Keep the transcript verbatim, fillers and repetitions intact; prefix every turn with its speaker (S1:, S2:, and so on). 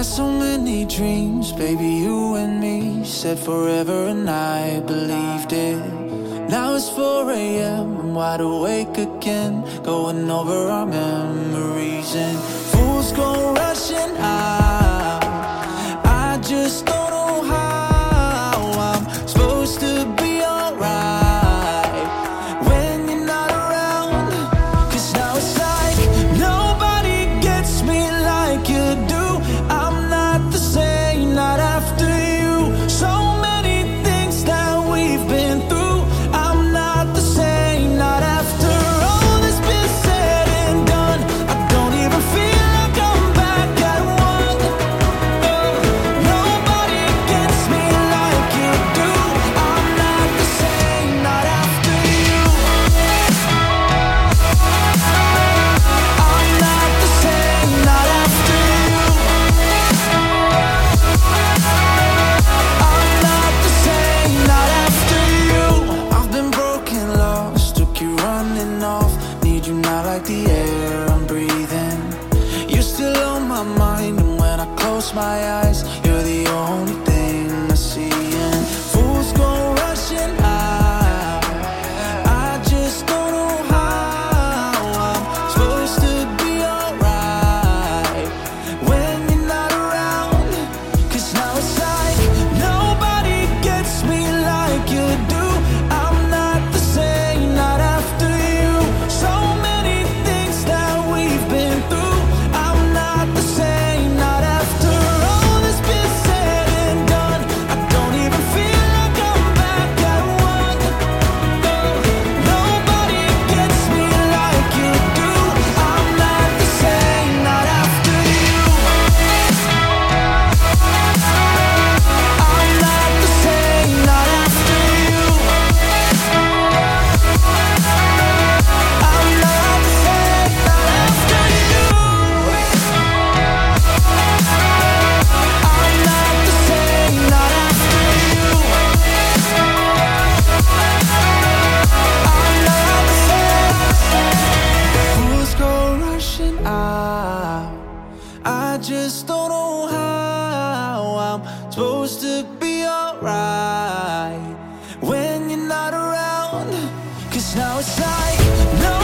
S1: had so many dreams, baby, you and me, said forever and I believed it. Now it's four a m, I'm wide awake again, going over our memories. And fools go rushing out, I just don't know how I'm supposed to be alright when you're not around. Cause now it's like nobody gets me like you do. I'm not the same, not after you. So many things that we've been through. I'm not the same, not after all that's been said and done. I don't even feel like I'm back at one. Oh, nobody gets me like you do. I'm not the same, not after you. I'm not the same, not after you. I'm not the same, not after you. I've been broken, lost, took you running off. Need you now like the air I'm breathing. You're still on my mind, and when I close my eyes, you're the only thing I see. And fools go rushing out, I just don't know how I'm supposed to be alright when you're not around. Cause now it's like nobody gets me like you do. I'm not the same, not after you. So many things that we've been through. I'm not the same, not after all that's been said and done. I don't even feel like I'm back at one. No, nobody gets me like you do. I'm not the same, not after you. I'm not the same, not after you. I'm not the same, not after you. I'm not the same, not after you. I'm not the same. Fools go rushing out, I just don't know how I'm supposed to be alright when you're not around. Cause now it's like no